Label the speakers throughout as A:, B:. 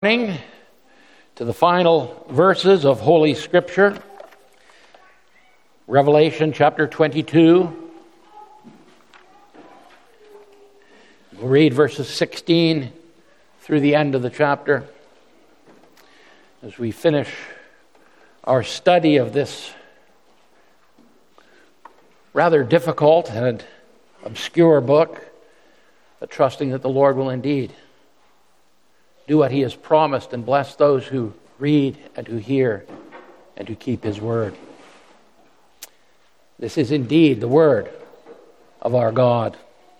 A: To the final verses of Holy Scripture, Revelation chapter 22. We'll read verses 16 through the end of the chapter as we finish our study of this rather difficult and obscure book, but trusting that the Lord will indeed do what He has promised and bless those who read and who hear and who keep His word. This is indeed the word of our God.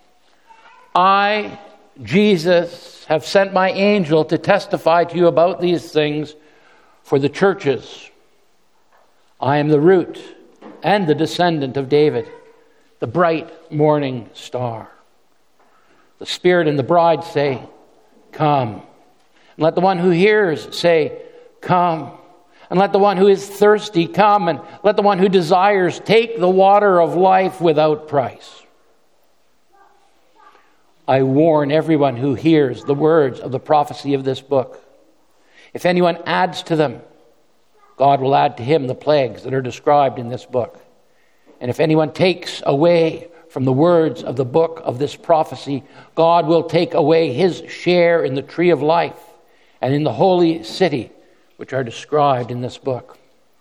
A: I, Jesus, have sent my angel to testify to you about these things for the churches. I am the root and the descendant of David, the bright morning star. The Spirit and the bride say, "Come." And let the one who hears say, "Come." And let the one who is thirsty come, and let the one who desires take the water of life without price. I warn everyone who hears the words of the prophecy of this book. If anyone adds to them, God will add to him the plagues that are described in this book. And if anyone takes away from the words of the book of this prophecy, God will take away his share in the tree of life and in the holy city, which are described in this book.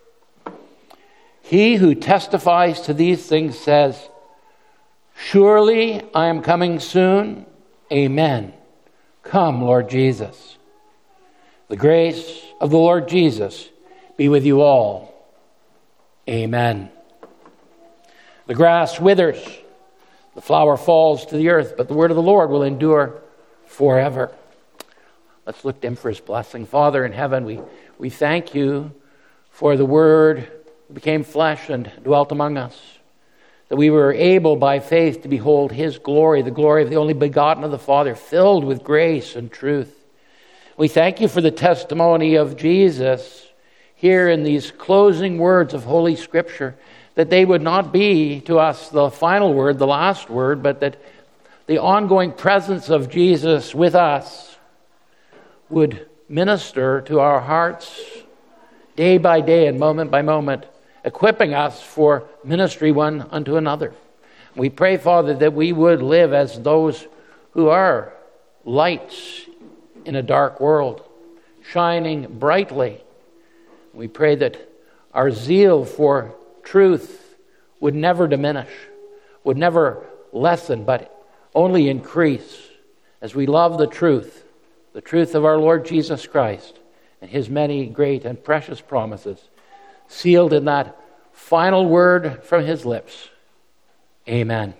A: He who testifies to these things says, "Surely I am coming soon. Amen. Come, Lord Jesus." The grace of the Lord Jesus be with you all. Amen. The grass withers, the flower falls to the earth, but the word of the Lord will endure forever. Let's look to Him for His blessing. Father in heaven, we thank You for the Word that became flesh and dwelt among us, that we were able by faith to behold His glory, the glory of the only begotten of the Father, filled with grace and truth. We thank You for the testimony of Jesus here in these closing words of Holy Scripture, that they would not be to us the final word, the last word, but that the ongoing presence of Jesus with us would minister to our hearts day by day and moment by moment, equipping us for ministry one unto another. We pray, Father, that we would live as those who are lights in a dark world, shining brightly. We pray that our zeal for truth would never diminish, would never lessen, but only increase as we love the truth of our Lord Jesus Christ and His many great and precious promises, sealed in that final word from His lips. Amen.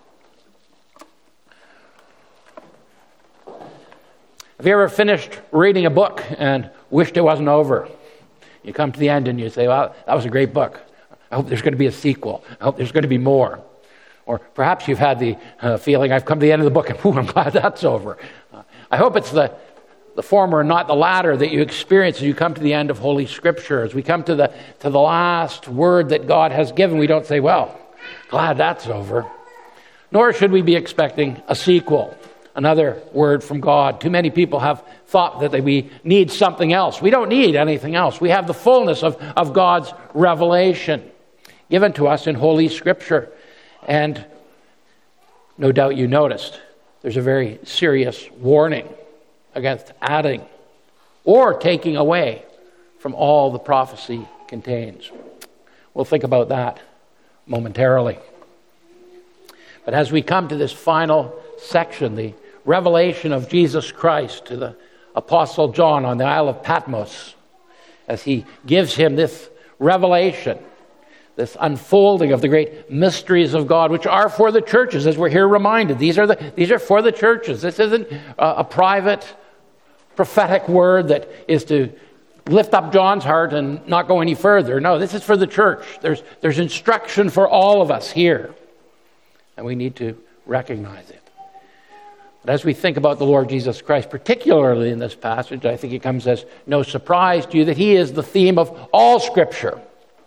A: Have you ever finished reading a book and wished it wasn't over? You come to the end and you say, "Well, that was a great book. I hope there's going to be a sequel. I hope there's going to be more." Or perhaps you've had the feeling, "I've come to the end of the book and I'm glad that's over." I hope it's the former and not the latter that you experience as you come to the end of Holy Scripture. As we come to the last word that God has given, we don't say, "Well, glad that's over." Nor should we be expecting a sequel, another word from God. Too many people have thought that we need something else. We don't need anything else. We have the fullness of God's revelation given to us in Holy Scripture. And no doubt you noticed there's a very serious warning against adding or taking away from all the prophecy contains. We'll think about that momentarily. But as we come to this final section, the revelation of Jesus Christ to the Apostle John on the Isle of Patmos, as he gives him this revelation, this unfolding of the great mysteries of God, which are for the churches, as we're here reminded. These are for the churches. This isn't a private prophetic word that is to lift up John's heart and not go any further. No, this is for the church. There's instruction for all of us here, and we need to recognize it. But as we think about the Lord Jesus Christ, particularly in this passage, I think it comes as no surprise to you that He is the theme of all Scripture.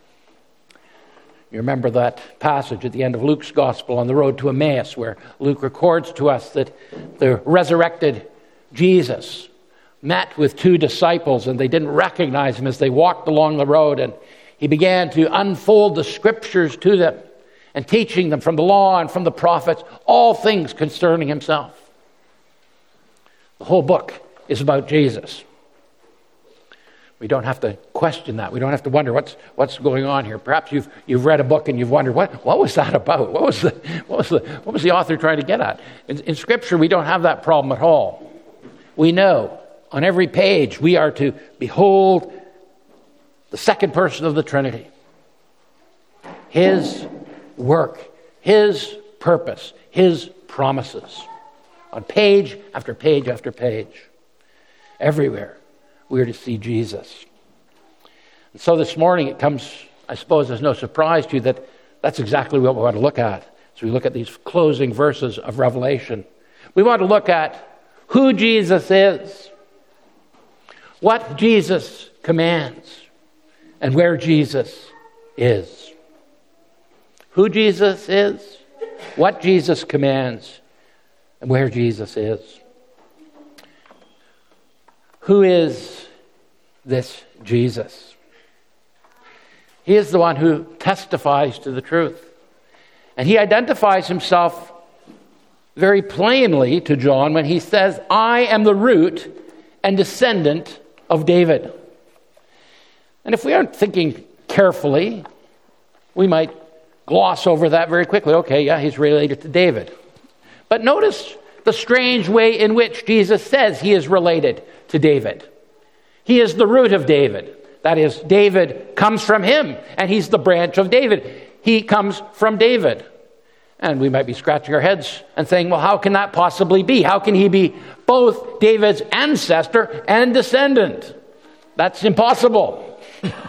A: You remember that passage at the end of Luke's Gospel on the road to Emmaus, where Luke records to us that the resurrected Jesus met with two disciples and they didn't recognize him as they walked along the road, and he began to unfold the scriptures to them and teaching them from the law and from the prophets all things concerning himself. The whole book is about Jesus. We don't have to question that. We don't have to wonder what's going on here. Perhaps you've read a book and you've wondered what was that about? What was the author trying to get at? In Scripture, we don't have that problem at all. We know on every page we are to behold the second person of the Trinity. His work, his purpose, his promises. On page after page after page. Everywhere we are to see Jesus. And so this morning it comes, I suppose, as no surprise to you that that's exactly what we want to look at. So we look at these closing verses of Revelation. We want to look at who Jesus is, what Jesus commands, and where Jesus is. Who Jesus is, what Jesus commands, and where Jesus is. Who is this Jesus? He is the one who testifies to the truth. And he identifies himself very plainly to John when he says, I am the root and descendant of David. And if we aren't thinking carefully, we might gloss over that very quickly. Okay, yeah, he's related to David. But notice the strange way in which Jesus says he is related to David. He is the root of David. That is, David comes from him, and he's the branch of David. He comes from David. And we might be scratching our heads and saying, well, how can that possibly be? How can he be both David's ancestor and descendant? That's impossible.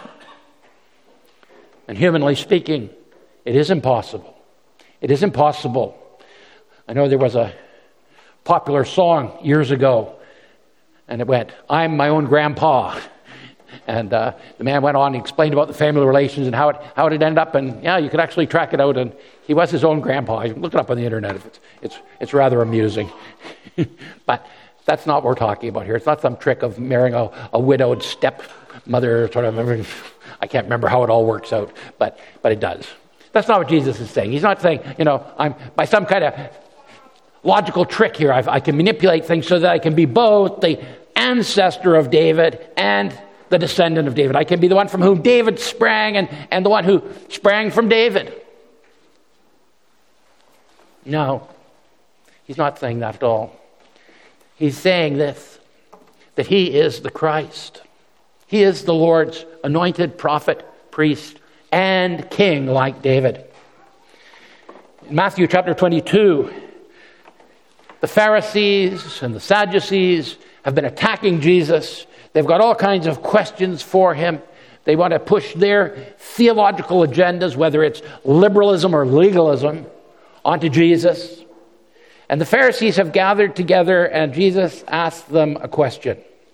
A: And humanly speaking, it is impossible. It is impossible. I know there was a popular song years ago, and it went, I'm my own grandpa. And the man went on and explained about the family relations and how it had ended up. And yeah, you could actually track it out. And he was his own grandpa. You can look it up on the internet. It's rather amusing. But that's not what we're talking about here. It's not some trick of marrying a widowed stepmother. Sort of. I can't remember how it all works out, but it does. That's not what Jesus is saying. He's not saying, I'm by some kind of logical trick here. I can manipulate things so that I can be both the ancestor of David and the descendant of David. I can be the one from whom David sprang and the one who sprang from David. No, he's not saying that at all. He's saying this, that he is the Christ. He is the Lord's anointed prophet, priest, and king like David. In Matthew chapter 22, the Pharisees and the Sadducees have been attacking Jesus. They've got all kinds of questions for him. They want to push their theological agendas, whether it's liberalism or legalism, onto Jesus. And the Pharisees have gathered together, and Jesus asked them a question.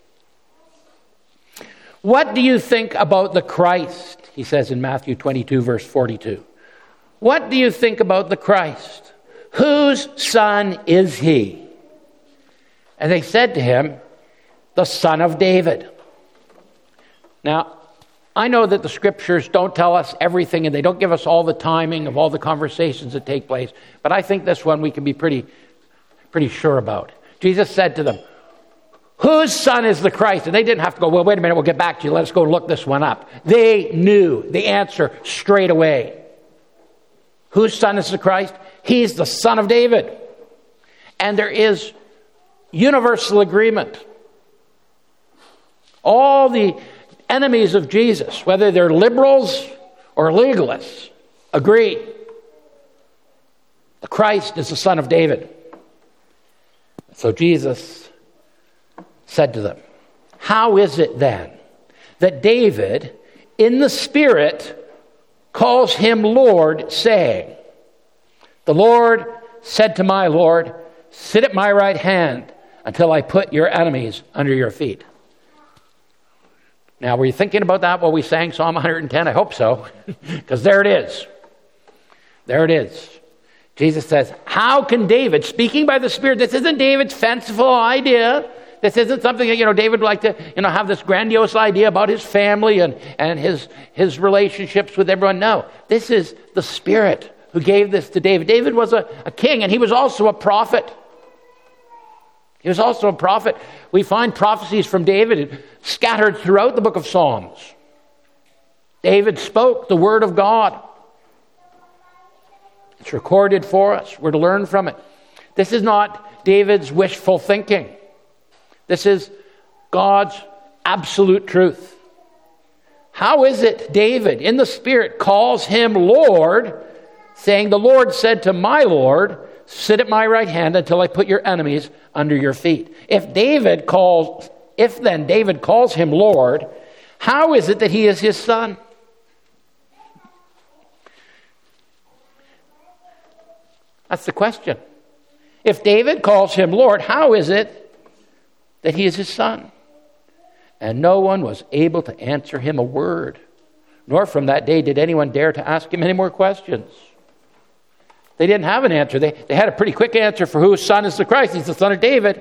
A: What do you think about the Christ? He says in Matthew 22, verse 42. What do you think about the Christ? Whose son is he? And they said to him, the son of David. Now, I know that the scriptures don't tell us everything and they don't give us all the timing of all the conversations that take place, but I think this one we can be pretty sure about. Jesus said to them, whose son is the Christ? And they didn't have to go, well, wait a minute, we'll get back to you. Let us go look this one up. They knew the answer straight away. Whose son is the Christ? He's the son of David. And there is universal agreement. All the enemies of Jesus, whether they're liberals or legalists, agree. The Christ is the son of David. So Jesus said to them, how is it then that David, in the Spirit, calls him Lord, saying, the Lord said to my Lord, sit at my right hand until I put your enemies under your feet. Now, were you thinking about that while we sang Psalm 110? I hope so, because there it is. There it is. Jesus says, how can David, speaking by the Spirit, this isn't David's fanciful idea This isn't something that, David would like to, have this grandiose idea about his family and his relationships with everyone. No, this is the Spirit who gave this to David. David was a king, and he was also a prophet. He was also a prophet. We find prophecies from David scattered throughout the book of Psalms. David spoke the word of God. It's recorded for us. We're to learn from it. This is not David's wishful thinking. This is God's absolute truth. How is it David, in the Spirit, calls him Lord, saying, "The Lord said to my Lord, sit at my right hand until I put your enemies under your feet." If then David calls him Lord, how is it that he is his son? That's the question. If David calls him Lord, how is it that he is his son? And no one was able to answer him a word, nor from that day did anyone dare to ask him any more questions. They didn't have an answer. They had a pretty quick answer for whose son is the Christ. He's the son of David.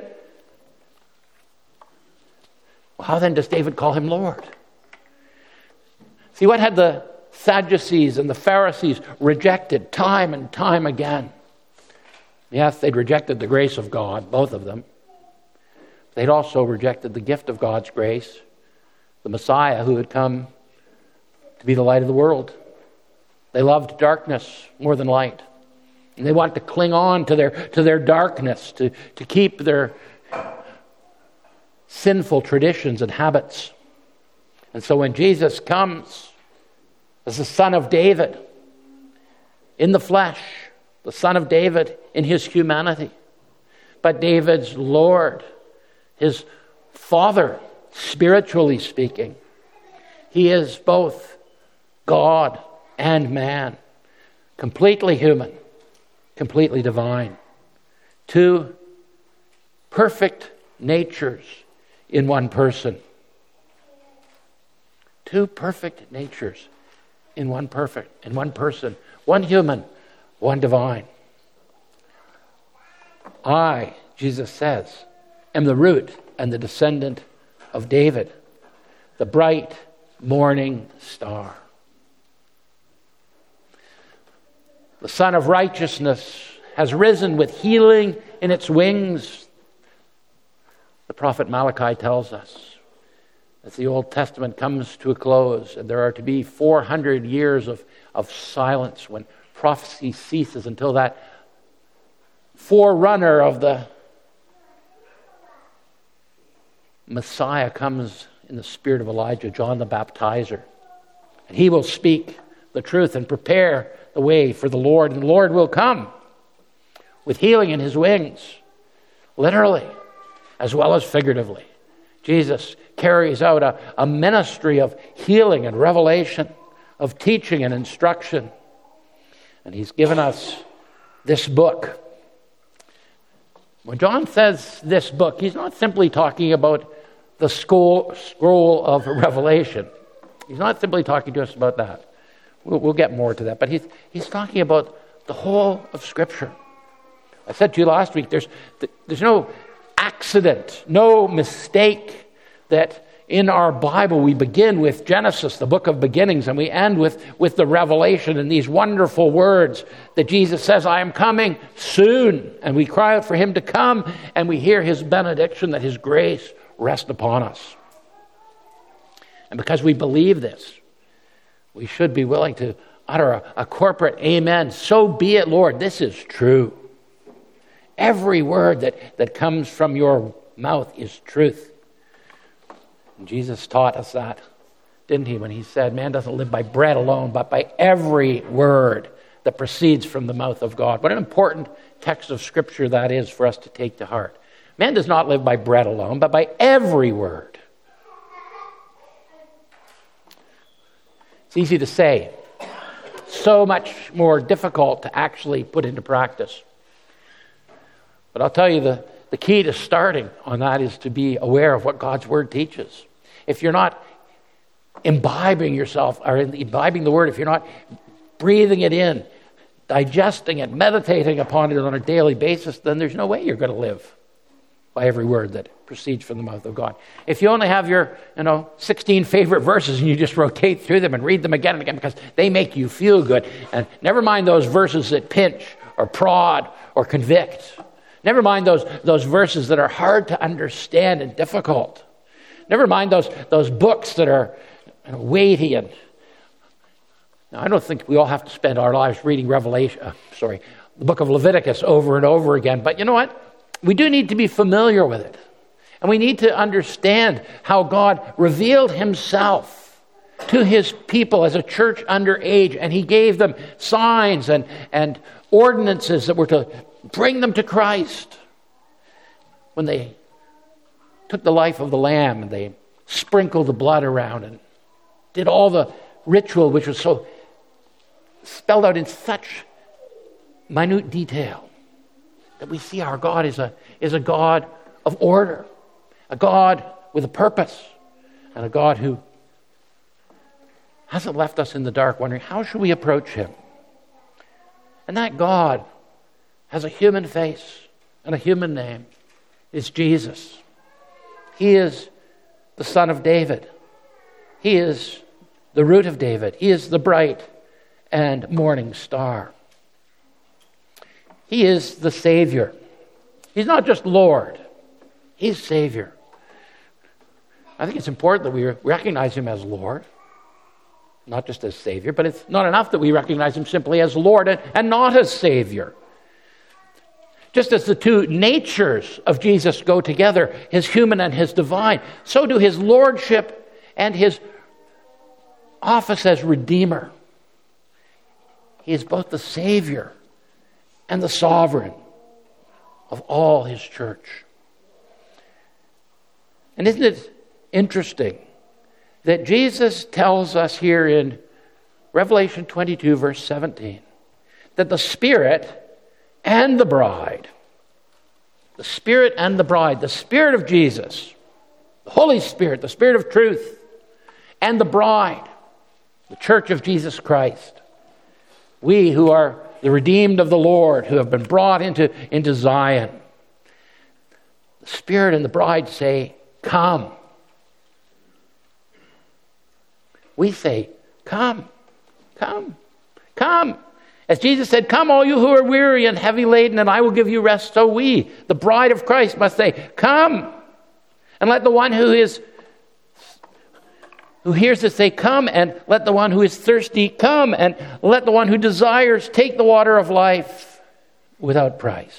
A: Well, how then does David call him Lord? See, what had the Sadducees and the Pharisees rejected time and time again? Yes, they'd rejected the grace of God, both of them. They'd also rejected the gift of God's grace, the Messiah who had come to be the light of the world. They loved darkness more than light. And they wanted to cling on to their darkness, to keep their sinful traditions and habits. And so when Jesus comes as the Son of David, in the flesh, the Son of David in his humanity, but David's Lord, his Father, spiritually speaking, he is both God and man, completely human, completely divine. Two perfect natures in one person. Two perfect natures in one person. One human, one divine. I, Jesus says, am the root and the descendant of David, the bright morning star. The Son of Righteousness has risen with healing in its wings. The prophet Malachi tells us, as the Old Testament comes to a close, and there are to be 400 years of silence when prophecy ceases until that forerunner of the Messiah comes in the spirit of Elijah, John the Baptizer. And he will speak the truth and prepare the way for the Lord. And the Lord will come with healing in his wings, literally as well as figuratively. Jesus carries out a ministry of healing and revelation, of teaching and instruction. And he's given us this book. When John says this book, he's not simply talking about the scroll of Revelation. He's not simply talking to us about that. We'll get more to that. But he's talking about the whole of Scripture. I said to you last week, there's no accident, no mistake that in our Bible we begin with Genesis, the book of beginnings, and we end with the Revelation and these wonderful words that Jesus says, I am coming soon. And we cry out for him to come, and we hear his benediction that his grace rest upon us. And because we believe this, we should be willing to utter a corporate amen. So be it, Lord. This is true. Every word that comes from your mouth is truth. And Jesus taught us that, didn't he, when he said, man doesn't live by bread alone, but by every word that proceeds from the mouth of God. What an important text of Scripture that is for us to take to heart. Man does not live by bread alone, but by every word. It's easy to say, so much more difficult to actually put into practice. But I'll tell you, the key to starting on that is to be aware of what God's Word teaches. If you're not imbibing yourself, or imbibing the Word, if you're not breathing it in, digesting it, meditating upon it on a daily basis, then there's no way you're going to live. by every word that proceeds from the mouth of God. If you only have your 16 favorite verses and you just rotate through them and read them again and again because they make you feel good, and never mind those verses that pinch or prod or convict. Never mind those verses that are hard to understand and difficult. Never mind those books that are weighty. And now, I don't think we all have to spend our lives reading the book of Leviticus over and over again. But you know what? We do need to be familiar with it. And we need to understand how God revealed himself to his people as a church under age. And he gave them signs and ordinances that were to bring them to Christ. When they took the life of the lamb and they sprinkled the blood around and did all the ritual, which was so spelled out in such minute detail, that we see our God is a God of order, a God with a purpose, and a God who hasn't left us in the dark wondering, how should we approach him? And that God has a human face and a human name. It's Jesus. He is the Son of David. He is the root of David. He is the bright and morning star. He is the Savior. He's not just Lord. He's Savior. I think it's important that we recognize him as Lord, not just as Savior, but it's not enough that we recognize him simply as Lord and not as Savior. Just as the two natures of Jesus go together, his human and his divine, so do his lordship and his office as Redeemer. He is both the Savior and the sovereign of all his church. And isn't it interesting that Jesus tells us here in Revelation 22, verse 17, that the Spirit and the bride, the Spirit of Jesus, the Holy Spirit, the Spirit of truth, and the bride, the church of Jesus Christ, we who are the redeemed of the Lord, who have been brought into Zion, the Spirit and the bride say, come. We say, come, come, come. As Jesus said, come all you who are weary and heavy laden, and I will give you rest. So we, the bride of Christ, must say, come. And let the one who hears this say, come. And let the one who is thirsty come. And let the one who desires take the water of life without price.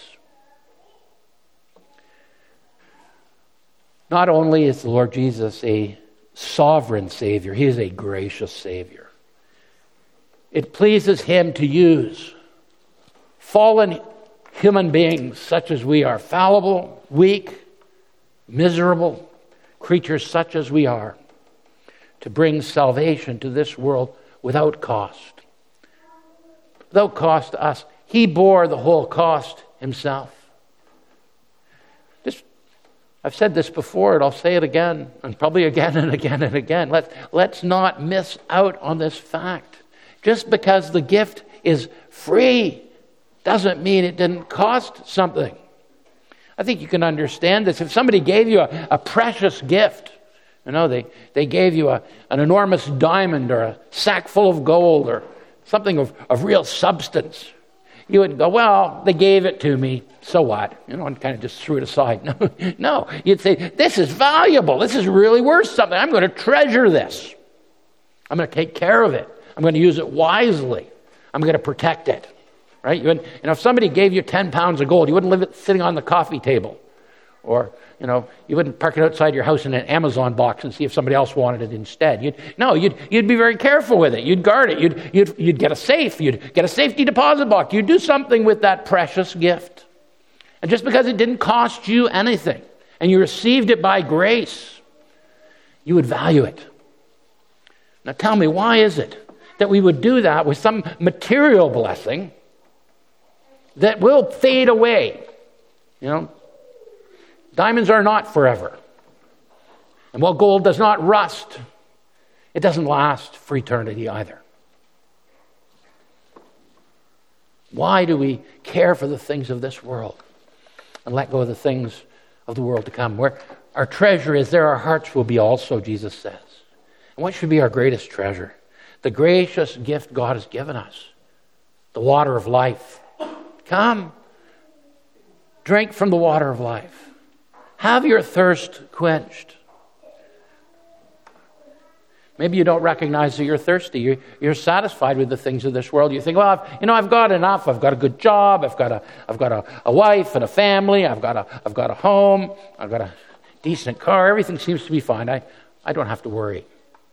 A: Not only is the Lord Jesus a sovereign Savior, he is a gracious Savior. It pleases him to use fallen human beings such as we are, fallible, weak, miserable creatures such as we are, to bring salvation to this world without cost. Without cost to us. He bore the whole cost himself. I've said this before, and I'll say it again, and probably again and again and again. Let's not miss out on this fact. Just because the gift is free doesn't mean it didn't cost something. I think you can understand this. If somebody gave you a precious gift, they gave you an enormous diamond or a sack full of gold or something of real substance, you would go, well, they gave it to me, so what? And kind of just threw it aside. No, you'd say, this is valuable. This is really worth something. I'm going to treasure this. I'm going to take care of it. I'm going to use it wisely. I'm going to protect it. Right? If somebody gave you 10 pounds of gold, you wouldn't leave it sitting on the coffee table. Or, you wouldn't park it outside your house in an Amazon box and see if somebody else wanted it instead. You'd be very careful with it. You'd guard it. You'd get a safe. You'd get a safety deposit box. You'd do something with that precious gift. And just because it didn't cost you anything, and you received it by grace, you would value it. Now tell me, why is it that we would do that with some material blessing that will fade away? Diamonds are not forever. And while gold does not rust, it doesn't last for eternity either. Why do we care for the things of this world and let go of the things of the world to come. Where our treasure is, there our hearts will be also, Jesus says. And what should be our greatest treasure? The gracious gift God has given us, the water of life. Come, drink from the water of life. Have your thirst quenched. Maybe you don't recognize that you're thirsty. You're satisfied with the things of this world. You think, well, I've got enough. I've got a good job. I've got a wife and a family. I've got a home. I've got a decent car. Everything seems to be fine. I don't have to worry.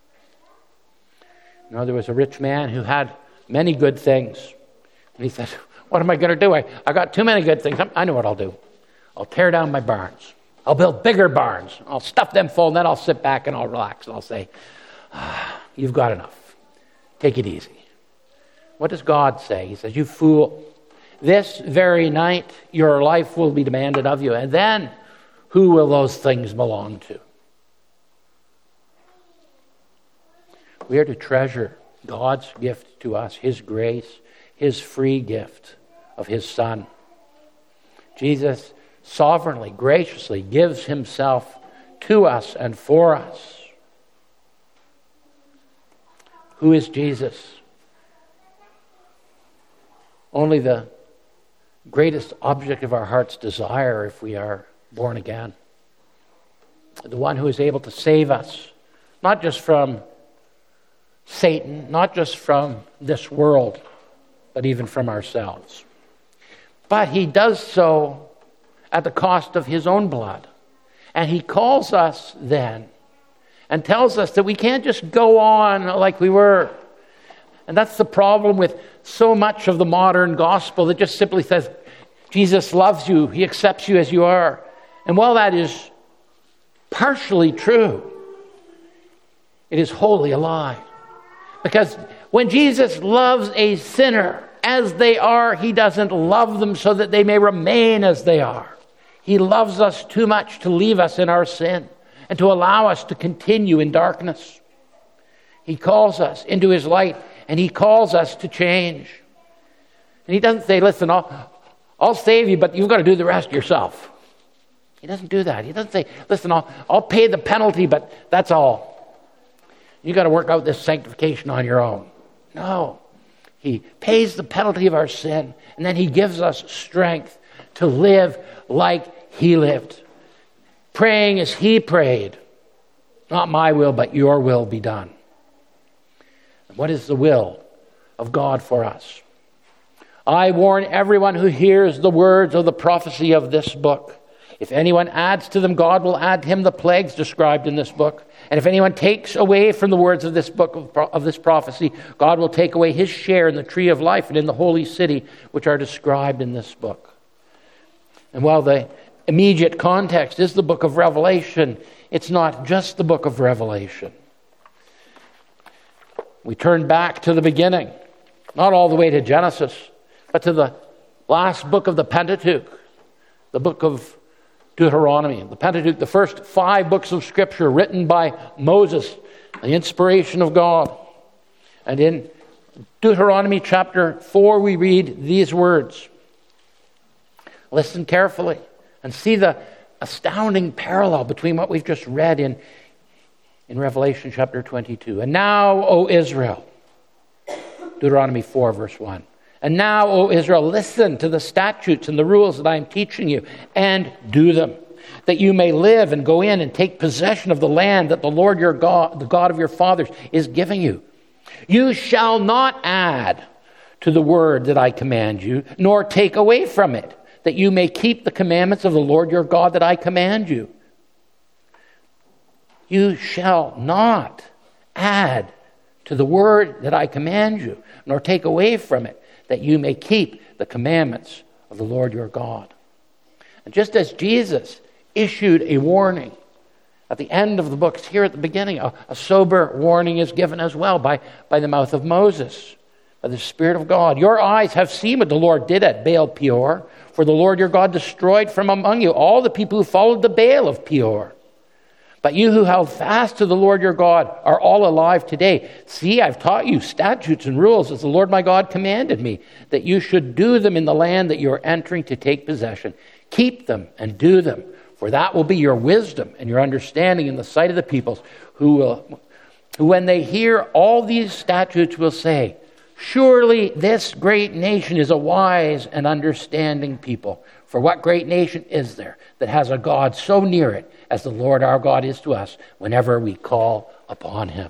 A: There was a rich man who had many good things. And he said, what am I going to do? I got too many good things. I know what I'll do. I'll tear down my barns. I'll build bigger barns. I'll stuff them full, and then I'll sit back and I'll relax. And I'll say, you've got enough. Take it easy. What does God say? He says, you fool. This very night your life will be demanded of you. And then who will those things belong to? We are to treasure God's gift to us, His grace, His free gift of His Son. Jesus sovereignly, graciously gives Himself to us and for us. Who is Jesus? Only the greatest object of our heart's desire if we are born again. The one who is able to save us, not just from Satan, not just from this world, but even from ourselves. But He does so at the cost of His own blood. And He calls us then and tells us that we can't just go on like we were. And that's the problem with so much of the modern gospel that just simply says, Jesus loves you, He accepts you as you are. And while that is partially true, it is wholly a lie. Because when Jesus loves a sinner as they are, He doesn't love them so that they may remain as they are. He loves us too much to leave us in our sin and to allow us to continue in darkness. He calls us into His light, and He calls us to change. And He doesn't say, listen, I'll save you, but you've got to do the rest yourself. He doesn't do that. He doesn't say, listen, I'll pay the penalty, but that's all. You've got to work out this sanctification on your own. No. He pays the penalty of our sin, and then He gives us strength to live like He lived, praying as He prayed. Not my will, but your will be done. And what is the will of God for us? I warn everyone who hears the words of the prophecy of this book. If anyone adds to them, God will add to him the plagues described in this book. And if anyone takes away from the words of this book of this prophecy, God will take away his share in the tree of life and in the holy city, which are described in this book. And while the immediate context is the book of Revelation, it's not just the book of Revelation. We turn back to the beginning, not all the way to Genesis, but to the last book of the Pentateuch, the book of Deuteronomy. The Pentateuch, the first 5 books of Scripture written by Moses, the inspiration of God. And in Deuteronomy chapter 4, we read these words. Listen carefully and see the astounding parallel between what we've just read in Revelation chapter 22. And now, O Israel, Deuteronomy 4, verse 1. And now, O Israel, listen to the statutes and the rules that I am teaching you, and do them, that you may live and go in and take possession of the land that the Lord your God, the God of your fathers, is giving you. You shall not add to the word that I command you, nor take away from it, that you may keep the commandments of the Lord your God that I command you. You shall not add to the word that I command you, nor take away from it, that you may keep the commandments of the Lord your God. And just as Jesus issued a warning at the end of the books, here at the beginning, a sober warning is given as well by the mouth of Moses, by the Spirit of God. Your eyes have seen what the Lord did at Baal Peor, for the Lord your God destroyed from among you all the people who followed the Baal of Peor. But you who held fast to the Lord your God are all alive today. See, I've taught you statutes and rules as the Lord my God commanded me, that you should do them in the land that you are entering to take possession. Keep them and do them, For that will be your wisdom and your understanding in the sight of the peoples, who when they hear all these statutes will say, surely this great nation is a wise and understanding people. For what great nation is there that has a God so near it as the Lord our God is to us whenever we call upon him?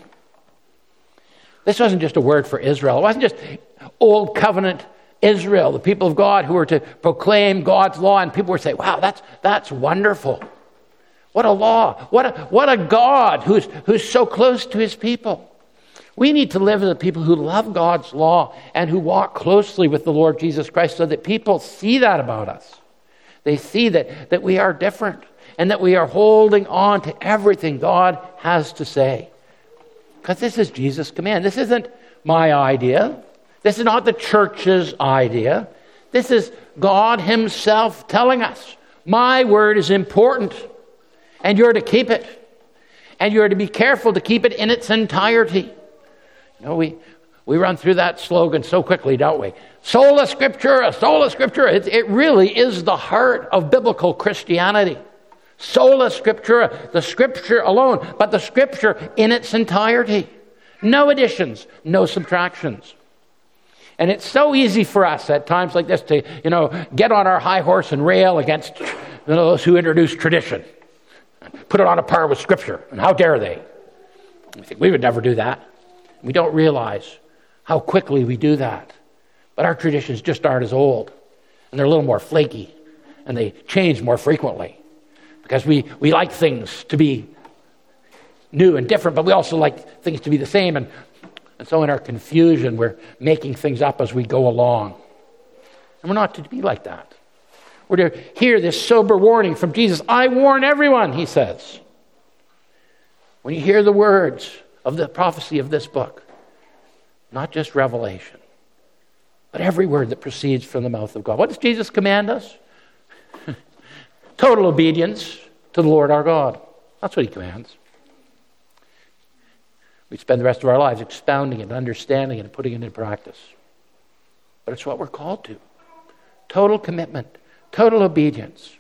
A: This wasn't just a word for Israel. It wasn't just old covenant Israel, the people of God who were to proclaim God's law, and people were saying, wow, that's wonderful. What a law. What a God who's so close to his people. We need to live as a people who love God's law and who walk closely with the Lord Jesus Christ so that people see that about us. They see that we are different and that we are holding on to everything God has to say. Because this is Jesus' command. This isn't my idea. This is not the church's idea. This is God himself telling us, my word is important, and you're to keep it. And you're to be careful to keep it in its entirety. You know, we run through that slogan so quickly, don't we? Sola Scriptura, Sola Scriptura. It really is the heart of biblical Christianity. Sola Scriptura, the Scripture alone, but the Scripture in its entirety. No additions, no subtractions. And it's so easy for us at times like this to, get on our high horse and rail against those who introduce tradition. Put it on a par with Scripture. And how dare they? We think we would never do that. We don't realize how quickly we do that. But our traditions just aren't as old. And they're a little more flaky. And they change more frequently. Because we like things to be new and different, but we also like things to be the same. And so in our confusion, we're making things up as we go along. And we're not to be like that. We're to hear this sober warning from Jesus. I warn everyone, he says. When you hear the words of the prophecy of this book, not just Revelation, but every word that proceeds from the mouth of God. What does Jesus command us? Total obedience to the Lord our God. That's what he commands. We spend the rest of our lives expounding it, understanding it, and putting it into practice. But it's what we're called to. Total commitment, total obedience.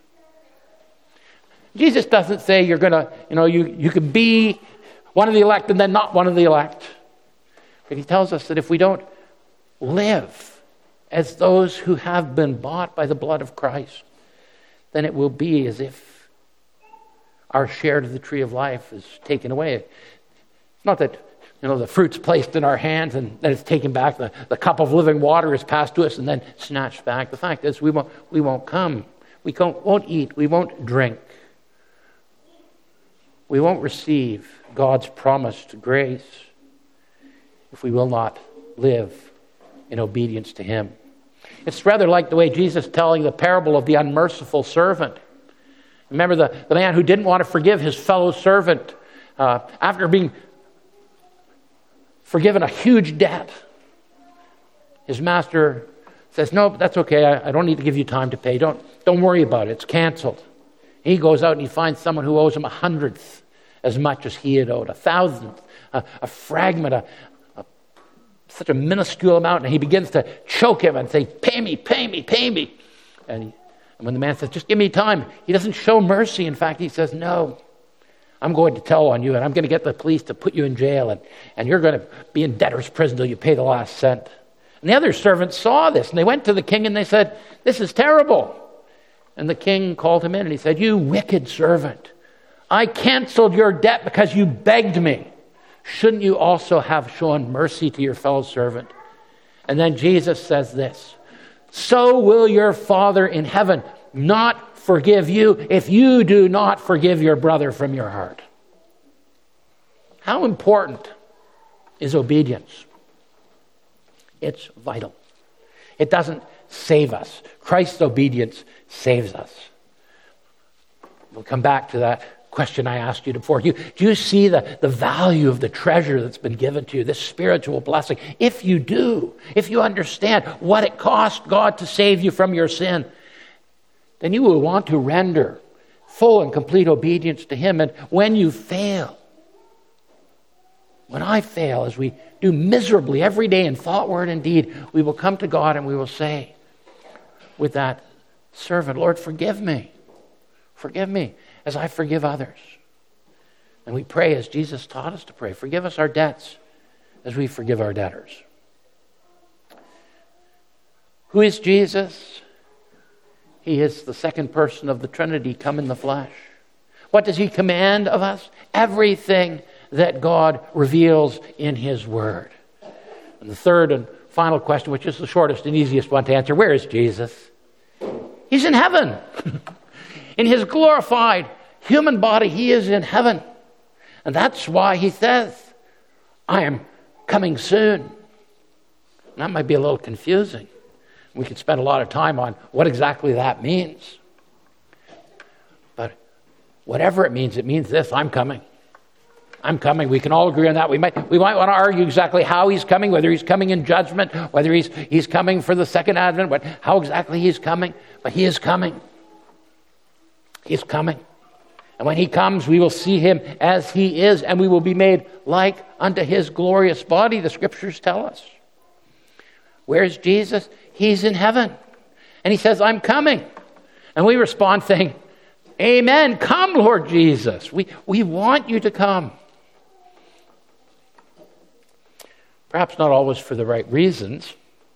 A: Jesus doesn't say you're going to, you could be one of the elect and then not one of the elect. But he tells us that if we don't live as those who have been bought by the blood of Christ, then it will be as if our share of the tree of life is taken away. It's not that, the fruit's placed in our hands and then it's taken back. The cup of living water is passed to us and then snatched back. The fact is we won't come. We won't eat. We won't drink. We won't receive God's promised grace if we will not live in obedience to him. It's rather like the way Jesus telling the parable of the unmerciful servant. Remember the man who didn't want to forgive his fellow servant after being forgiven a huge debt. His master says, no, that's okay. I don't need to give you time to pay. Don't worry about it. It's canceled. He goes out and he finds someone who owes him 100th as much as he had owed, 1,000th, a fragment, such a minuscule amount, and he begins to choke him and say, pay me, pay me, pay me. And when the man says, just give me time, he doesn't show mercy. In fact, he says, no, I'm going to tell on you, and I'm going to get the police to put you in jail, and you're going to be in debtor's prison till you pay the last cent. And the other servants saw this, and they went to the king and they said, this is terrible. And the king called him in and he said, you wicked servant, I canceled your debt because you begged me. Shouldn't you also have shown mercy to your fellow servant? And then Jesus says this, so will your Father in heaven not forgive you if you do not forgive your brother from your heart. How important is obedience? It's vital. It doesn't save us. Christ's obedience saves us. We'll come back to that question I asked you before. Do you see the value of the treasure that's been given to you, this spiritual blessing? If you do, if you understand what it cost God to save you from your sin, then you will want to render full and complete obedience to him. And when you fail, when I fail, as we do miserably every day in thought, word, and deed, we will come to God and we will say with that servant, Lord, forgive me. Forgive me. as I forgive others. And we pray as Jesus taught us to pray. Forgive us our debts as we forgive our debtors. Who is Jesus? He is the second person of the Trinity come in the flesh. What does he command of us? Everything that God reveals in his word. And the third and final question, which is the shortest and easiest one to answer, where is Jesus? He's in heaven. In his glorified human body, he is in heaven. And that's why he says, I am coming soon. And that might be a little confusing. We could spend a lot of time on what exactly that means. But whatever it means this: I'm coming. I'm coming. We can all agree on that. We might want to argue exactly how he's coming, whether he's coming in judgment, whether he's coming for the second advent, how exactly he's coming. But he is coming. He's coming. And when he comes, we will see him as he is, and we will be made like unto his glorious body, the scriptures tell us. Where's Jesus? He's in heaven. And he says, I'm coming. And we respond saying, Amen. Come, Lord Jesus. We want you to come. Perhaps not always for the right reasons.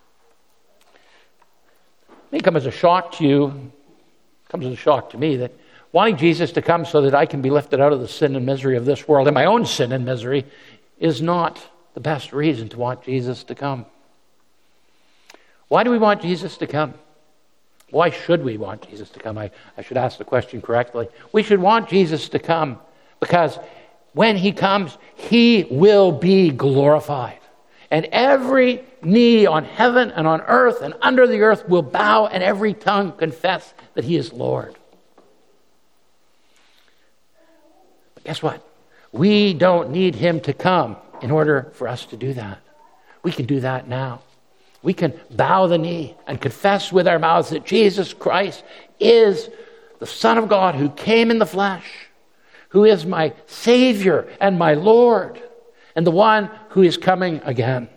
A: It may come as a shock to you. It comes as a shock to me that wanting Jesus to come so that I can be lifted out of the sin and misery of this world and my own sin and misery is not the best reason to want Jesus to come. Why do we want Jesus to come? Why should we want Jesus to come? I should ask the question correctly. We should want Jesus to come because when he comes, he will be glorified. And every knee on heaven and on earth and under the earth will bow, and every tongue confess that he is Lord. But guess what? We don't need him to come in order for us to do that. We can do that now. We can bow the knee and confess with our mouths that Jesus Christ is the Son of God who came in the flesh, who is my Savior and my Lord, and the one who is coming again.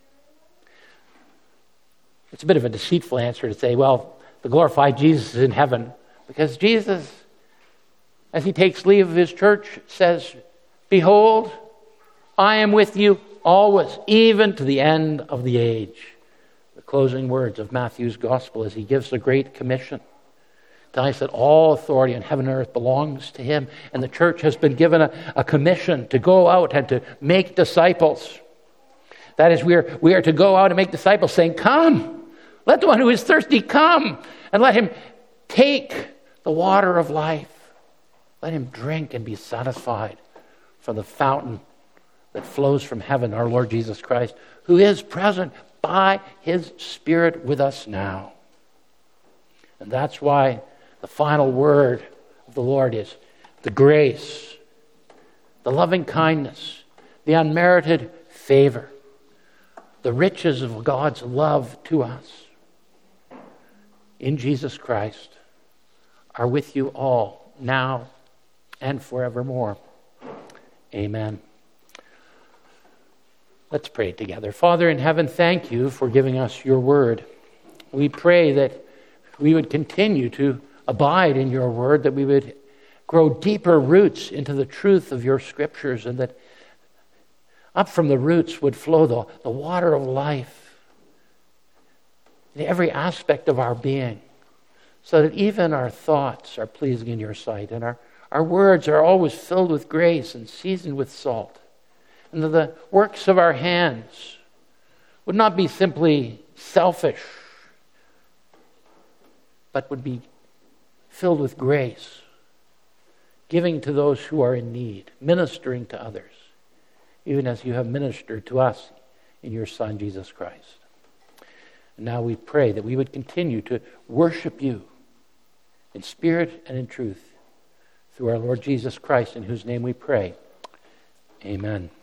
A: It's a bit of a deceitful answer to say, well, the glorified Jesus is in heaven, because Jesus, as he takes leave of his church, says, Behold, I am with you always, even to the end of the age. The closing words of Matthew's gospel as he gives the Great Commission. Telling us that all authority in heaven and earth belongs to him, and the church has been given a commission to go out and to make disciples. That is, we are to go out and make disciples, saying, Come, let the one who is thirsty come, and let him take the water of life. Let him drink and be satisfied from the fountain that flows from heaven, our Lord Jesus Christ, who is present by his Spirit with us now. And that's why the final word of the Lord is the grace, the loving kindness, the unmerited favor, the riches of God's love to us in Jesus Christ are with you all now and forevermore. Amen. Let's pray together. Father in heaven, thank you for giving us your word. We pray that we would continue to abide in your word, that we would grow deeper roots into the truth of your scriptures, and that up from the roots would flow the water of life in every aspect of our being, so that even our thoughts are pleasing in your sight, and our words are always filled with grace and seasoned with salt, and that the works of our hands would not be simply selfish, but would be filled with grace, giving to those who are in need, ministering to others, even as you have ministered to us in your Son, Jesus Christ. And now we pray that we would continue to worship you in spirit and in truth through our Lord Jesus Christ, in whose name we pray. Amen.